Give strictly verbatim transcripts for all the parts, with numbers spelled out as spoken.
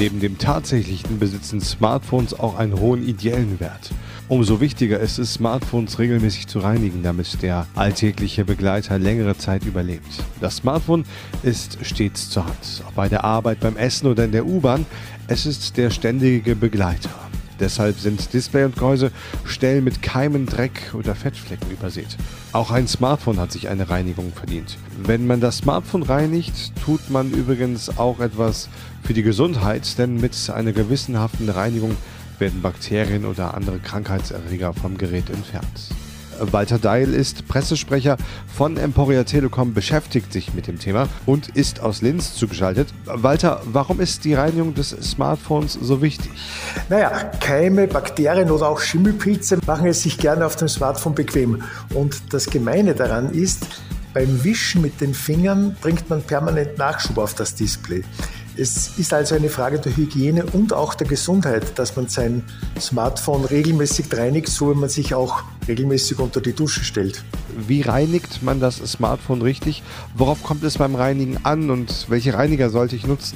Neben dem tatsächlichen besitzen Smartphones auch einen hohen ideellen Wert. Umso wichtiger ist es, Smartphones regelmäßig zu reinigen, damit der alltägliche Begleiter längere Zeit überlebt. Das Smartphone ist stets zur Hand, ob bei der Arbeit, beim Essen oder in der U-Bahn. Es ist der ständige Begleiter. Deshalb sind Display und Gehäuse schnell mit Keimen, Dreck oder Fettflecken übersät. Auch ein Smartphone hat sich eine Reinigung verdient. Wenn man das Smartphone reinigt, tut man übrigens auch etwas für die Gesundheit, denn mit einer gewissenhaften Reinigung werden Bakterien oder andere Krankheitserreger vom Gerät entfernt. Walter Deil ist Pressesprecher von Emporia Telecom, beschäftigt sich mit dem Thema und ist aus Linz zugeschaltet. Walter, warum ist die Reinigung des Smartphones so wichtig? Naja, Keime, Bakterien oder auch Schimmelpilze machen es sich gerne auf dem Smartphone bequem. Und das Gemeine daran ist, beim Wischen mit den Fingern bringt man permanent Nachschub auf das Display. Es ist also eine Frage der Hygiene und auch der Gesundheit, dass man sein Smartphone regelmäßig reinigt, so wie man sich auch regelmäßig unter die Dusche stellt. Wie reinigt man das Smartphone richtig? Worauf kommt es beim Reinigen an und welche Reiniger sollte ich nutzen?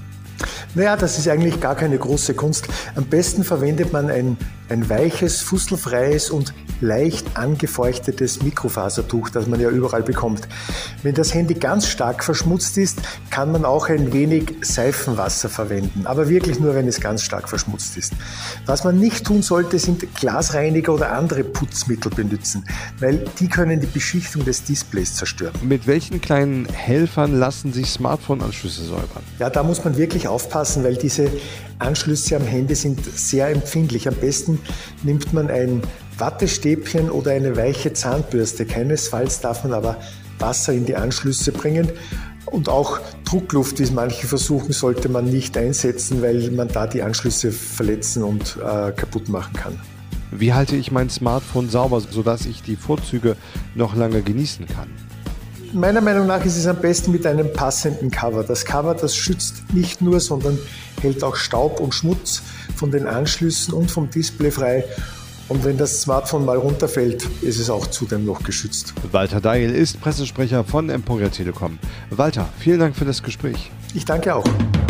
Naja, das ist eigentlich gar keine große Kunst. Am besten verwendet man ein, ein weiches, fusselfreies und leicht angefeuchtetes Mikrofasertuch, das man ja überall bekommt. Wenn das Handy ganz stark verschmutzt ist, kann man auch ein wenig Seifenwasser verwenden, aber wirklich nur, wenn es ganz stark verschmutzt ist. Was man nicht tun sollte, sind Glasreiniger oder andere Putzmittel benutzen, weil die können die Beschichtung des Displays zerstören. Mit welchen kleinen Helfern lassen sich Smartphone-Anschlüsse säubern? Ja, da muss man wirklich aufpassen, weil diese Anschlüsse am Handy sind sehr empfindlich. Am besten nimmt man ein Wattestäbchen oder eine weiche Zahnbürste. Keinesfalls darf man aber Wasser in die Anschlüsse bringen. Und auch Druckluft, wie es manche versuchen, sollte man nicht einsetzen, weil man da die Anschlüsse verletzen und äh, kaputt machen kann. Wie halte ich mein Smartphone sauber, sodass ich die Vorzüge noch lange genießen kann? Meiner Meinung nach ist es am besten mit einem passenden Cover. Das Cover, das schützt nicht nur, sondern hält auch Staub und Schmutz von den Anschlüssen und vom Display frei. Und wenn das Smartphone mal runterfällt, ist es auch zudem noch geschützt. Walter Deil ist Pressesprecher von Emporia Telecom. Walter, vielen Dank für das Gespräch. Ich danke auch.